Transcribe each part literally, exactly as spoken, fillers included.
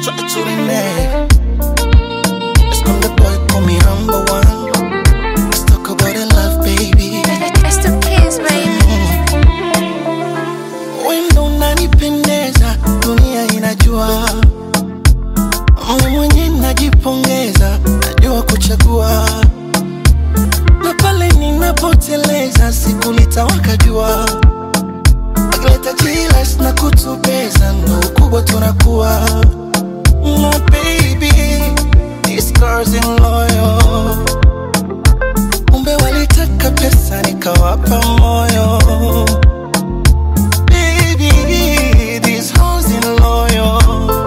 straight to the neck. Let's come the boy, call me number one. Let's talk about the love, baby. It's the kiss, baby. Wendo unanipendeza, dunia inajua. Mimi mwenye najipongeza, najua kuchagua. Na pale ninapoteleza, siku litawaka jua. Akileta jilas na kutubeza, ndo ukubwa tunakuwa. My baby, these girls in loyal. Umbe walitaka pesa, nikawapa moyo. Baby, these hoes in loyal.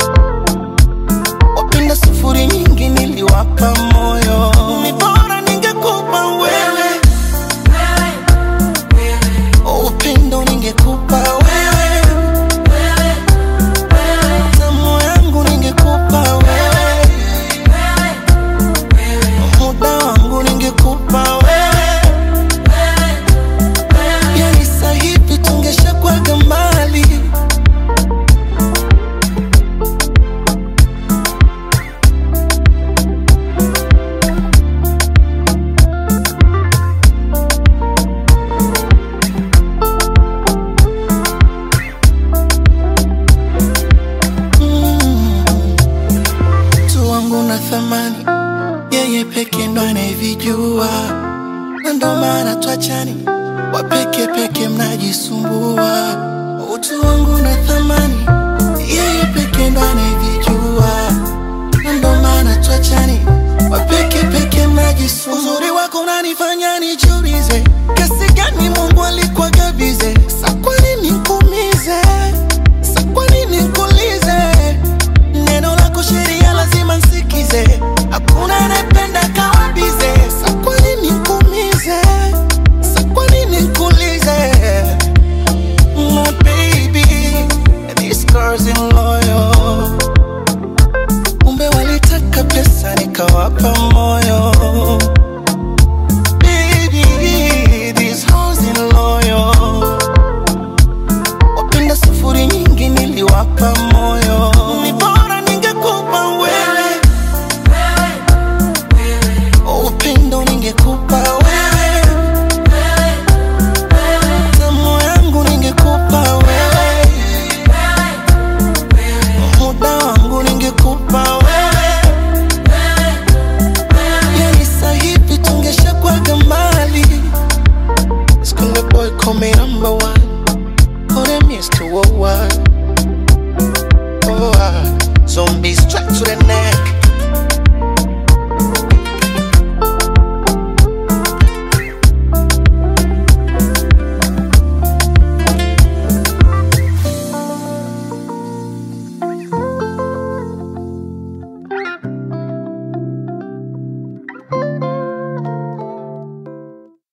Wapenda sufuri nyingi, niliwapa moyo. Ni bora ningekupa wewe, upendo ningekupa wewe, tamu yangu ningekupa wewe, muda wangu ningekupa wewe. Yani sahivi tungeshakuwaga mbali. Na thamani yeye peke ndo anayevijua, na ndo maana tuachani, wapeke peke mnajisumbua. Utu wangu na thamani yeye peke ndo anayevijua, na ndo maana tuachani, wapeke peke mnajisumbua. Uzuri wako unanifanya nijiulize, kiasi gani Mungu alikuwa gabize. Sa kwa nini nikuumize? Sa kwa nini nikuulize? Neno lako sheria lazima nsikize, hakuna anayependa kawa bize. Sa kwa nini nikuumize? Sa kwa nini nikuulize? My baby, these girls in loyal. Umbe walitaka pesa, nikawapa moyo. Baby, these hoes in loyal. Wapenda sufuri nyingi, niliwapa moyo. Ni bora ningekupa wewe, upendo ningekupa wewe, tamu yangu ningekupa wewe, muda wangu ningekupa wewe. Yani sahivi tungeshakuwaga mbali. School boy, call me number one. Oh, them is to a what? Oh, uh, zombies strapped to the neck.